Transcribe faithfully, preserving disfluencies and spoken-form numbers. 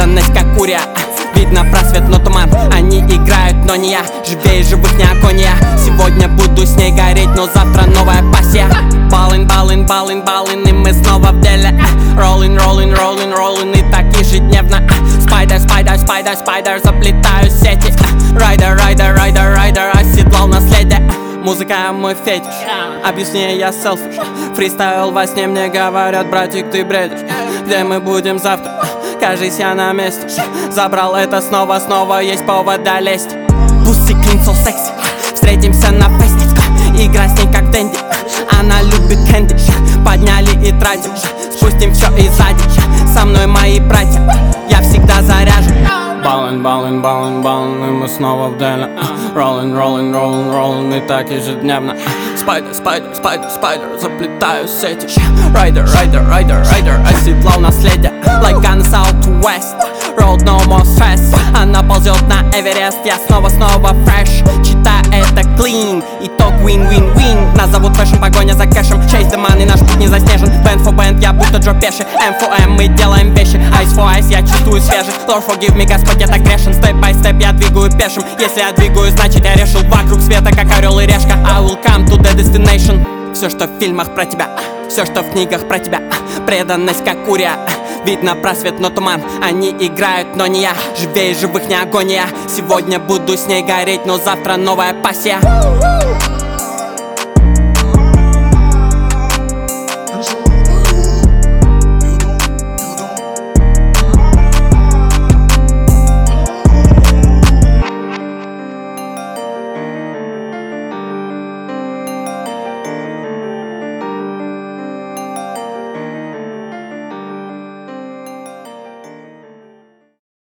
преданность как куря. Видно просвет, но туман. Они играют, но не я. Живее живых не агония. Сегодня буду с ней гореть, но завтра новая пассия. Баллин, баллин, баллин, баллин, и мы снова в деле. Роллин, роллин, роллин, роллин, и так ежедневно. Спайдер, спайдер, спайдер, спайдер, заплетаю сети. Райдер, райдер, райдер, райдер, оседлал наследие. Музыка мой фетиш, объясни, я селфиш. Фристайл во сне, мне говорят: братик, ты бредишь. Где мы будем завтра? Кажись, я на месте. Забрал это снова, снова есть повод долезть. Pussy clean, so sexy. Встретимся на фесте. Игра с ней как Дэнди. Она любит кэнди. Подняли и тратим. Спустим все и сзади. Со мной мои братья. Я всегда заряжен. Баллин, баллин, баллин, баллин, и мы снова в деле. Роллин, роллин, роллин, роллин, и так ежедневно. Спайдер, спайдер, спайдер, спайдер, заплетаю сети. Райдер, райдер, райдер, райдер, оседлал наследие. Like on the southwest, road no more stress. Она ползет на Эверест, я снова-снова фреш. Читаю это clean, итог win-win-win. Нас зовут фэшн, погоня за кэшем. Chase the money, наш путь не заснежен. Band for band, я будто Джо Пеши. эм фор эм, мы делаем вещи. Eyes for eyes, я чувствую свежесть. Lord forgive me, Господь, я так грешен. Step by step я двигаю пешим. Если я двигаю, значит я решил. Вокруг света, как орел и решка. I will come to the destination. Все, что в фильмах про тебя, все, что в книгах про тебя. Преданность как куря. Видно просвет, но туман. Они играют, но не я. Живее живых не агония. Сегодня буду с ней гореть, но завтра новая пассия.